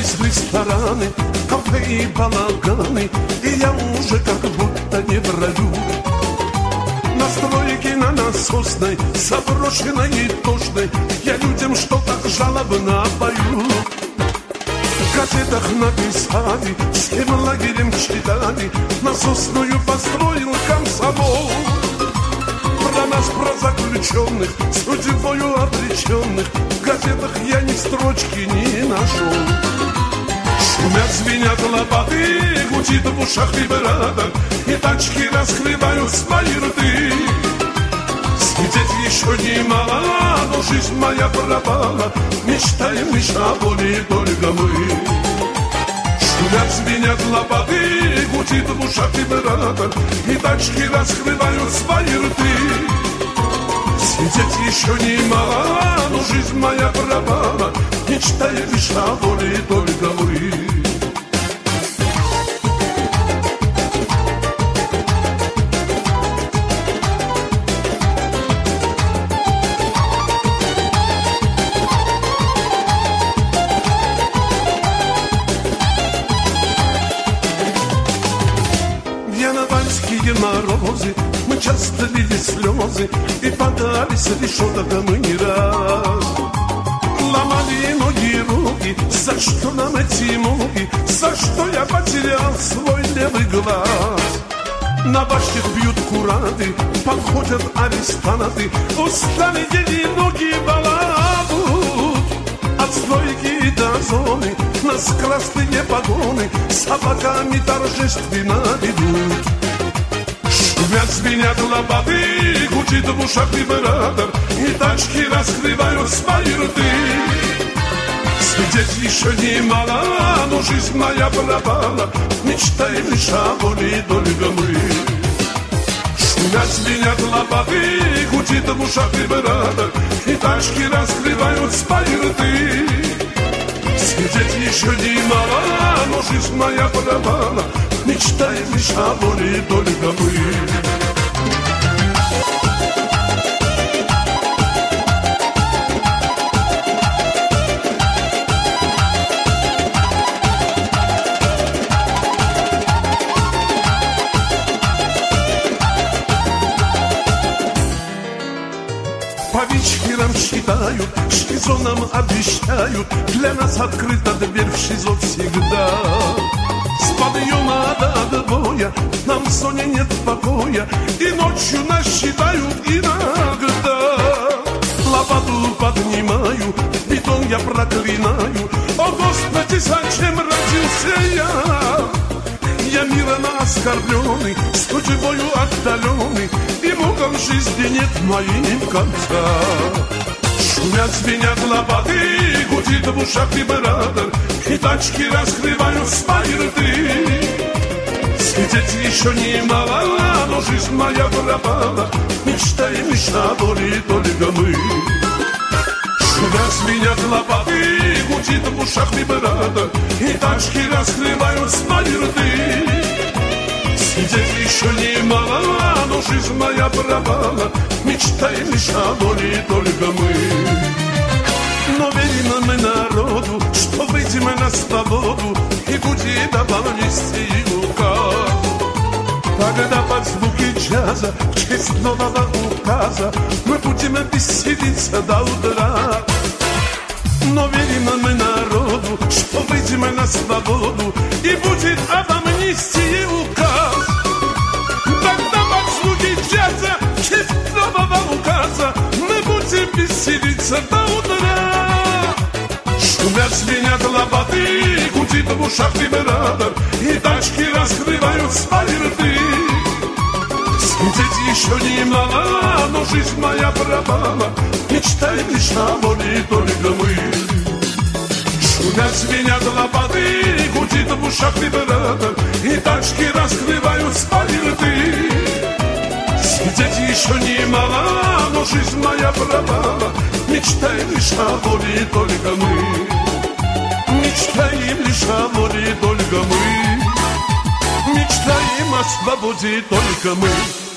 Появились рестораны, кафе и балаганы, и я уже как будто не в раю. На стройке на насосной, заброшенной и тошной, я людям что-то жалобно пою. В газетах написали, всем лагерем читали, насосную построил комсомол. Про нас, про заключенных, судьбою обреченных, в газетах я ни строчки не нашел. Шумят, звенят лопаты, гудит в ушах вибратор, и тачки раскрывают свои рты. Сидеть еще немало, но жизнь моя пропала, мечтаем лишь о воле только мы. Шумят, звенят лопаты, гудит в ушах вибратор, и тачки раскрывают свои рты. Сидеть еще немало, но жизнь моя пропала, мечтаем лишь о воле только мы. В январские морозы мы часто лили слезы и подались решеток мы не раз. Ломали ноги и руки, за что нам эти муки, за что я потерял свой левый глаз. На башнях бьют кураты, подходят арестанты, устали еле ноги балабут. От стройки до зоны нас красные погоны собаками торжественно ведут. Шумят, звенят лопаты, гудит в ушах вибратор, и тачки раскрывают свои рты. Сидеть еще немало, но жизнь моя пропала, мечтаем лишь о воле только мы. Шумят, звенят лопаты, гудит в ушах вибратор, и тачки раскрывают свои рты. Сидеть еще немало, но жизнь моя пропала, мечтаем лишь о воле только мы. По вечерам считают, ШИЗО нам обещают, для нас открыта дверь в ШИЗО всегда. С подъема до отбоя нам в зоне нет покоя, и ночью нас считают иногда. Лопату поднимаю, бетон я проклинаю, о Господи, зачем родился я? Я мирно оскорбленный, судьбою отдаленный, и Богом жизни нет моим конца. Шумят, звенят лопаты, гудит в ушах вибратор, и тачки раскрывают свои рты. Сидеть еще немало, но жизнь моя пропала, мечтаем лишь о воле только мы. Шумят, звенят лопаты, гудит в ушах вибратор, и тачки раскрывают свои рты. Сидеть еще немало, но жизнь моя пропала, мечтаем лишь о воле только мы. Но верим мы народу, что выйдем на свободу, и будет давно нести указ. Тогда под звуки джаза, в честь нового указа, мы будем веселиться до утра. Но верим мы народу, что выйдем на свободу, и будет об амнистии указ. Тогда под звуки джаза, в честь нового указа, мы будем веселиться до утра. Шумят, звенят лопаты, гудит в ушах вибратор, и тачки раскрывают свои рты. Сидеть еще немало, но жизнь моя пропала, мечтаем лишь о воле только мы. Шумят, звенят лопаты, гудит в ушах вибратор, и тачки раскрывают свои рты. Сидеть еще немало, но жизнь моя пропала, мечтаем лишь о воле только мы. Мечтаем лишь о воле только мы. Мечтаем о свободе только мы.